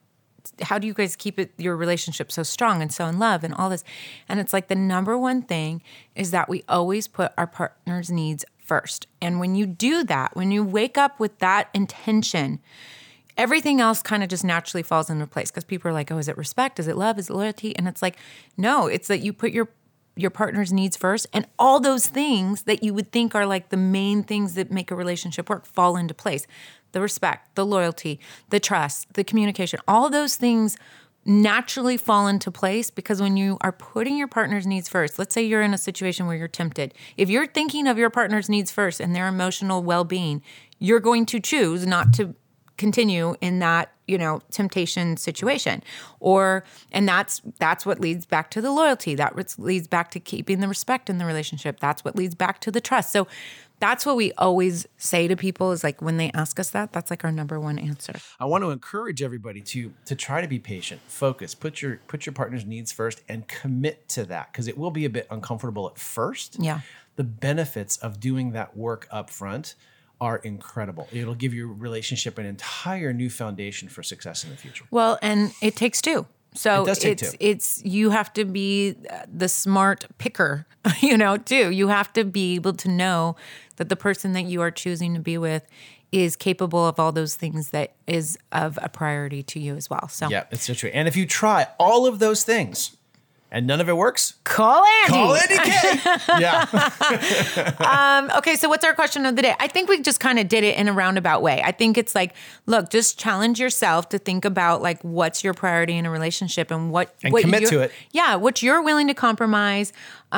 your relationship so strong and so in love and all this? And it's like, the number one thing is that we always put our partner's needs first. And when you do that, when you wake up with that intention, everything else kind of just naturally falls into place, because people are like, oh, is it respect? Is it love? Is it loyalty? And it's like, no, it's that you put your partner's needs first, and all those things that you would think are like the main things that make a relationship work fall into place. The respect, the loyalty, the trust, the communication, all those things naturally fall into place, because when you are putting your partner's needs first, let's say you're in a situation where you're tempted. If you're thinking of your partner's needs first and their emotional well-being, you're going to choose not to continue in that, temptation situation. And that's what leads back to the loyalty. That leads back to keeping the respect in the relationship. That's what leads back to the trust. So that's what we always say to people, is like, when they ask us that, that's like our number one answer. I want to encourage everybody to try to be patient, focus, put your partner's needs first, and commit to that, because it will be a bit uncomfortable at first. Yeah. The benefits of doing that work up front are incredible. It'll give your relationship an entire new foundation for success in the future. Well, and it takes two. So it does take two. It's you have to be the smart picker, too. You have to be able to know that the person that you are choosing to be with is capable of all those things that is of a priority to you as well. So yeah, it's so true. And if you try all of those things and none of it works, call Andy. Call Andy K. Yeah. Okay, so what's our question of the day? I think we just kind of did it in a roundabout way. I think it's like, look, just challenge yourself to think about like what's your priority in a relationship, and what commit to it. Yeah, what you're willing to compromise,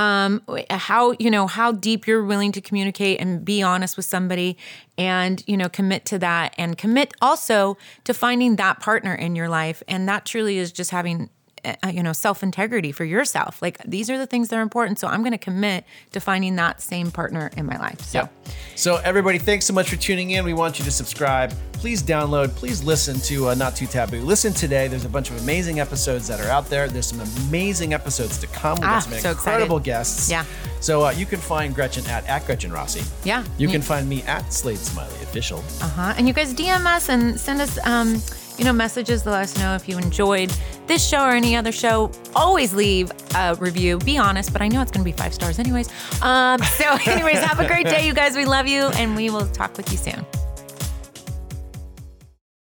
how deep you're willing to communicate and be honest with somebody, and commit to that, and commit also to finding that partner in your life. And that truly is just having self-integrity for yourself. Like, these are the things that are important. So I'm going to commit to finding that same partner in my life. So, So everybody, thanks so much for tuning in. We want you to subscribe. Please download, please listen to Not Too Taboo. Listen today. There's a bunch of amazing episodes that are out there. There's some amazing episodes to come. We've got some incredible guests. Yeah. So you can find Gretchen at Gretchen Rossi. Yeah. You can find me at Slade Smiley Official. And you guys DM us and send us messages to let us know if you enjoyed this show or any other show. Always leave a review. Be honest, but I know it's going to be 5 stars anyways. So anyways, have a great day, you guys. We love you, and we will talk with you soon.